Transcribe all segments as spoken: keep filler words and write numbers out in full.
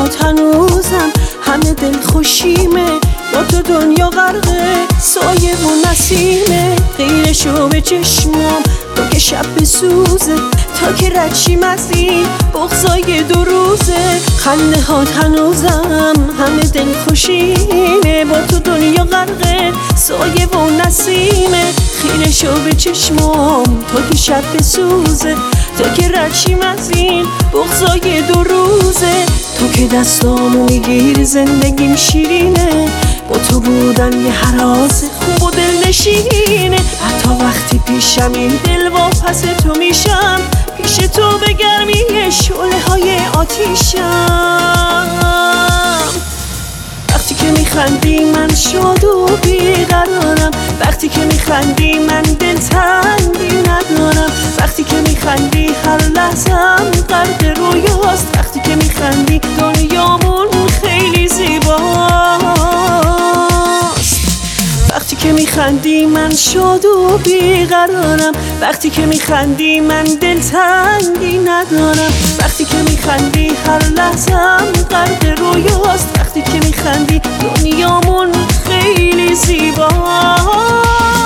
هات هنوزم همه دل خوشیمه، با تو دنیا غرقه سایه و نسیمه. غیر شو به چشمام تو که شب بسوزه، تا که ردشیم از این بغضای دو روزه. خنده هات هنوزم همه دل خوشیمه، با تو دنیا غرقه سایه و نسیمه. خیره شو به چشمام تا که شب بسوزه، تا که ردشیم از این بغضای دو روزه. تو که دستامو میگیر زندگیم شیرینه، با تو بودن یه هراس خوب و دل نشینه. حتی وقتی پیشم این دل واپس تو میشم، پیش تو به گرمی شعله های آتیشم. وقتی که میخندی من شاد و بیقرارم، وقتی که میخندی من دل تنگی ندارم. وقتی که میخندی هر لحظم غرق رویاست، وقتی که میخندی دنیامون خیلی زیباست. وقتی که میخندی من شاد و بیقرارم، وقتی که میخندی من دل تنگی ندارم. وقتی که میخندی هر لحظم غرق رویاست، وقتی که میخندی دنیامون خیلی زیباست.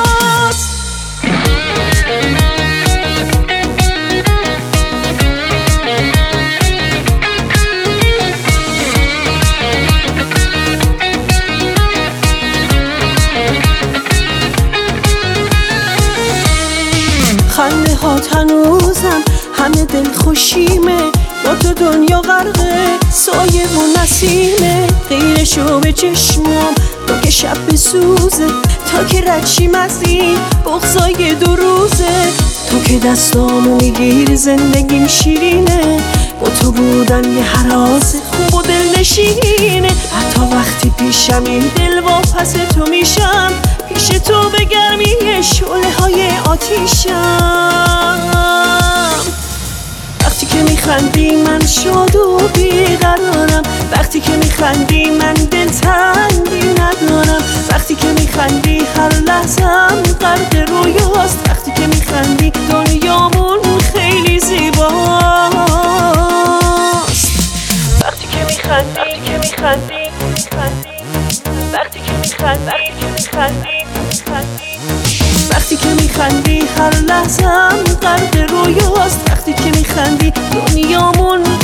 خنده هات هنوزم همه دل خوشیمه، با تو دنیا غرقه سایه و نسیمه. غیر شو به چشمام تو که شب بسوزه، تا که ردشیم از این بغضای دو روزه. تو که دستامو میگیر زندگیم شیرینه، با تو بودن یه هراس خوب و دل نشینه. حتی وقتی پیشم این دل واپس تو میشم، پیش تو به گرمی شعله های آتیشم. وقتی که میخندی من شاد و بیقرارم، وقتی که میخندی من دل تنگی ندارم. وقتی که میخندی هر لحظم غرق رویاست، وقتی که میخندی دنیامون خیلی زیباست. وقتی که میخندی که میخندی وقتی که میخندی میخندی وقتی که میخندی هر لحظم غرق رویاست، وقتی که میخندی دنیامون